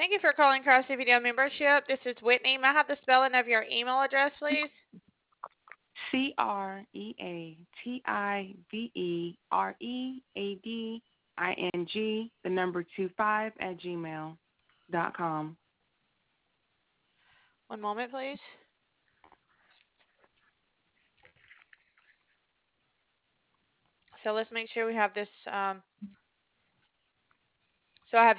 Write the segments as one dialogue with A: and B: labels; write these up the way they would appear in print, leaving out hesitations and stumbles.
A: Thank you for calling Cross CPDO membership. This is Whitney. May I have the spelling of your email address, please?
B: CREATIVEREADING, the number 25 at gmail.com.
A: One moment, please. So let's make sure we have this. So I have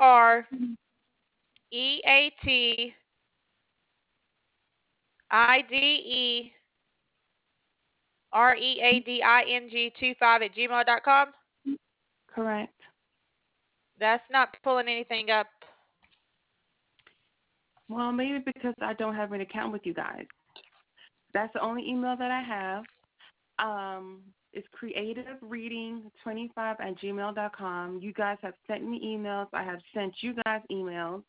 A: CREATIVEREADING
B: Correct.
A: That's not pulling anything up.
B: Well, maybe because I don't have an account with you guys. That's the only email that I have. It's creativereading25 at gmail.com. You guys have sent me emails. I have sent you guys emails.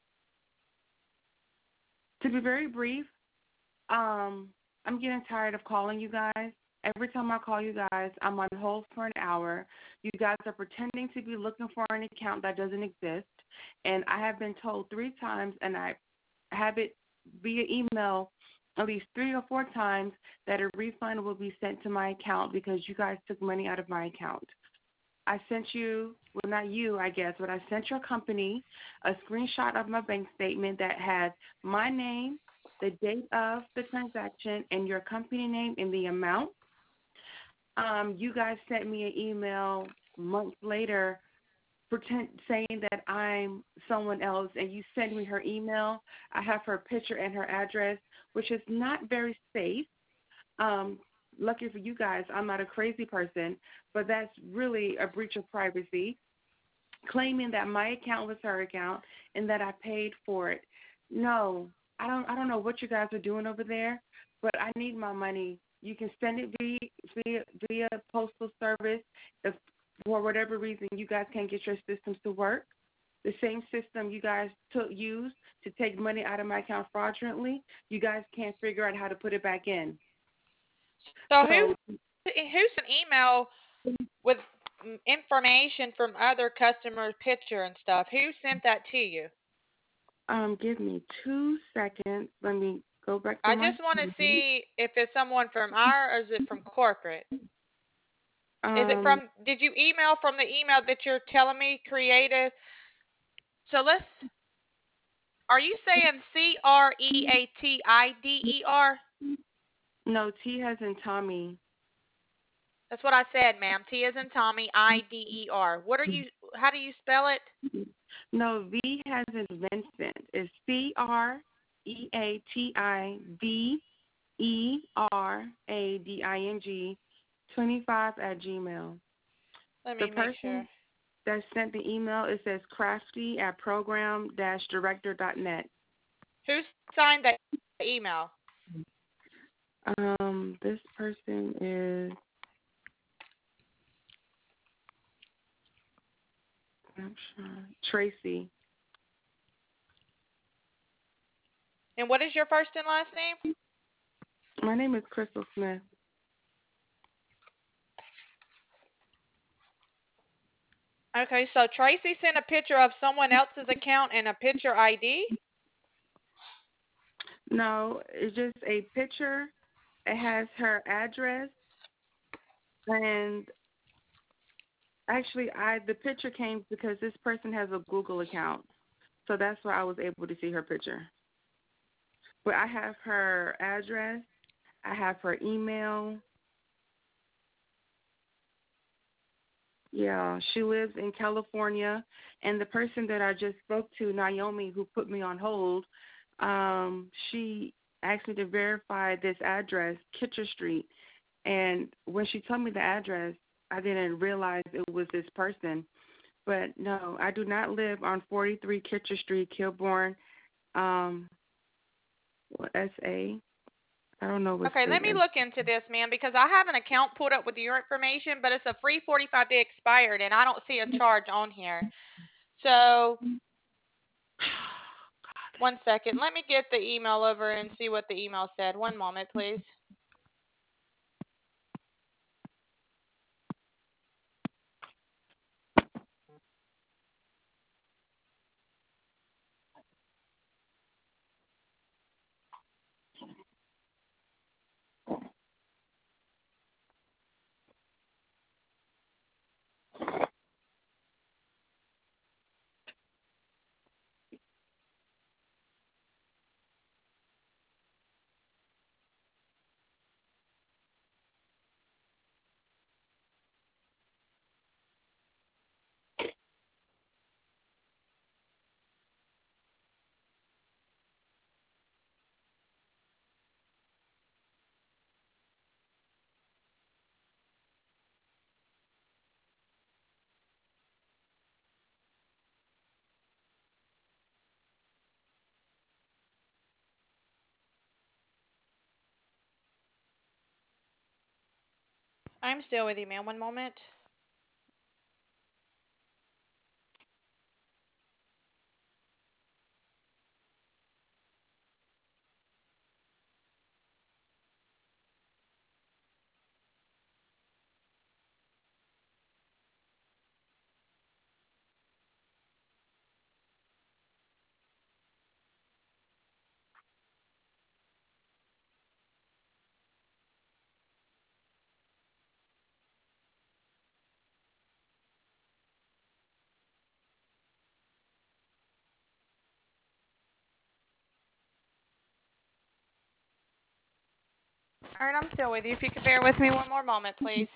B: To be very brief, I'm getting tired of calling you guys. Every time I call you guys, I'm on hold for an hour. You guys are pretending to be looking for an account that doesn't exist. And I have been told 3 times, and I have it via email at least 3 or 4 times, that a refund will be sent to my account because you guys took money out of my account. I sent you, well, not you, I guess, but I sent your company a screenshot of my bank statement that has my name, the date of the transaction, and your company name and the amount. You guys sent me an email months later saying that I'm someone else, and you send me her email. I have her picture and her address, which is not very safe. Lucky for you guys, I'm not a crazy person, but that's really a breach of privacy, claiming that my account was her account and that I paid for it. No, I don't know what you guys are doing over there, but I need my money. You can send it via postal service. If for whatever reason you guys can't get your systems to work, the same system you guys used to take money out of my account fraudulently, you guys can't figure out how to put it back in.
A: So
B: So
A: who's an email with information from other customers' picture and stuff? Who sent that to you?
B: give me 2 seconds. Let me go back to
A: I
B: my
A: just want to
B: screen.
A: see if it's someone from our or is it from corporate? Is it
B: Um,
A: from, did you email from the email that you're telling me creative? So are you saying CREATIDER?
B: no, T has in Tommy.
A: That's what I said, ma'am. T as in Tommy, IDER. How do you spell it?
B: No, V has in Vincent. It's CREATIVERADING 25 at Gmail.
A: Let
B: The
A: me make sure.
B: person that sent the email, it says crafty at program-director.net.
A: Who signed that email?
B: This person is Tracy.
A: And what is your first and last name?
B: My name is Crystal Smith.
A: Okay, so Tracy sent a picture of someone else's account and a picture ID.
B: No, it's just a picture. It has her address, and actually, the picture came because this person has a Google account, so that's why I was able to see her picture. But I have her address, I have her email. Yeah, she lives in California, and the person that I just spoke to, Naomi, who put me on hold, she asked me to verify this address, Kitcher Street, and when she told me the address, I didn't realize it was this person. But no, I do not live on 43 Kitcher Street, Kilbourne, SA. I don't know what
A: Okay, let
B: state.
A: me look into this, ma'am, because I have an account pulled up with your information, but it's a free 45-day expired, and I don't see a charge on here. So, one second. Let me get the email over and see what the email said. One moment, please. I'm still with you, ma'am. One moment. All right, I'm still with you. If you could bear with me one more moment, please.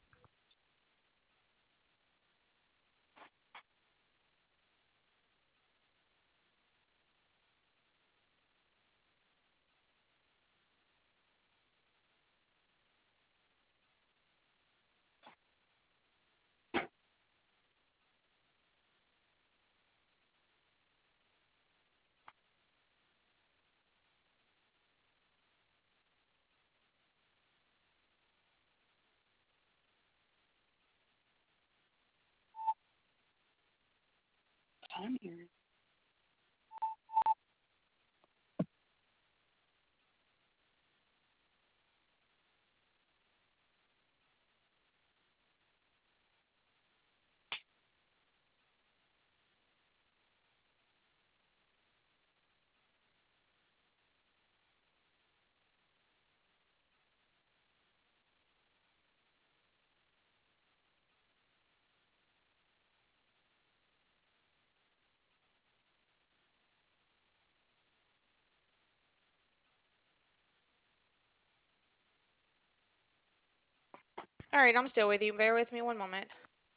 B: I'm here.
A: All right, I'm still with you. Bear with me one moment.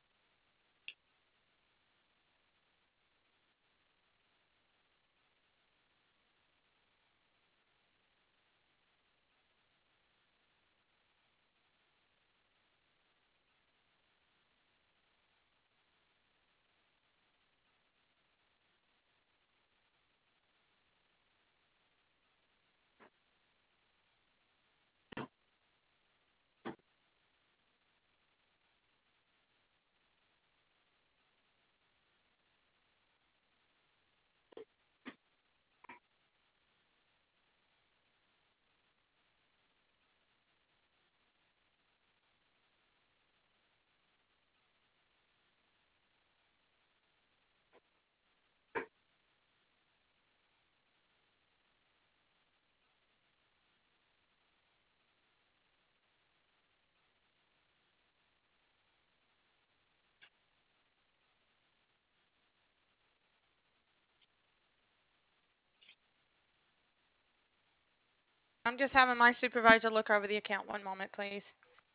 A: I'm just having my supervisor look over the account. One moment, please.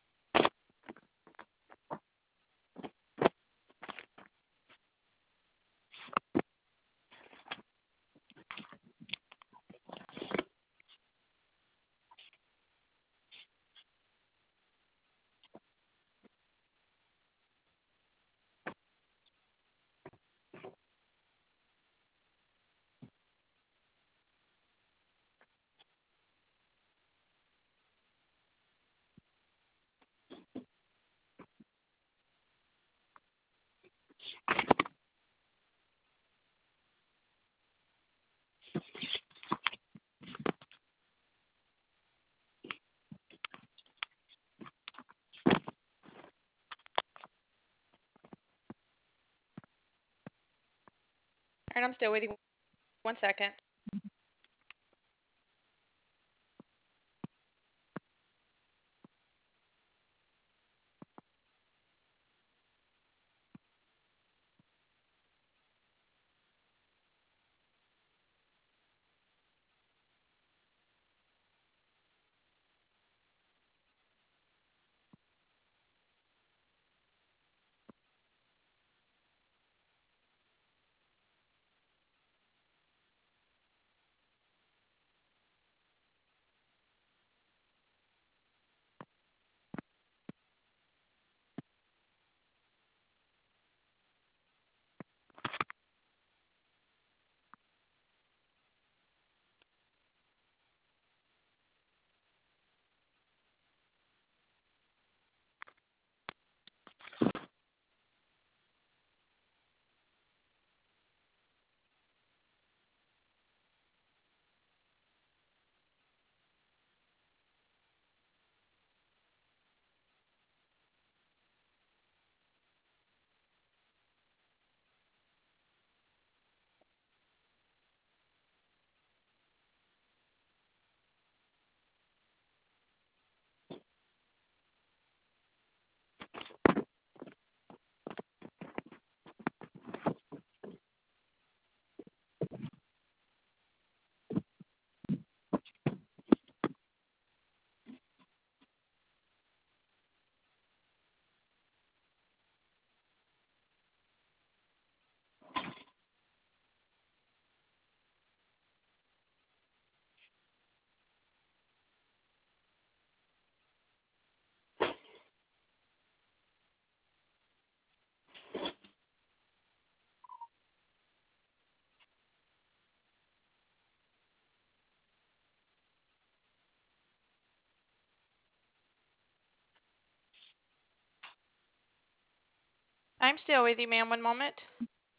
A: All right, I'm still with you. One second. I'm still with you, ma'am. One moment.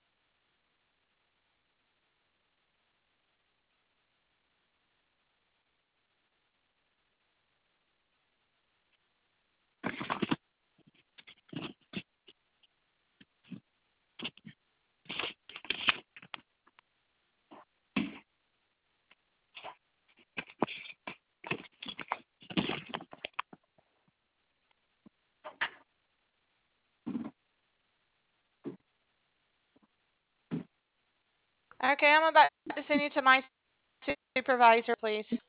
A: Okay, I'm about to send you to my supervisor, please.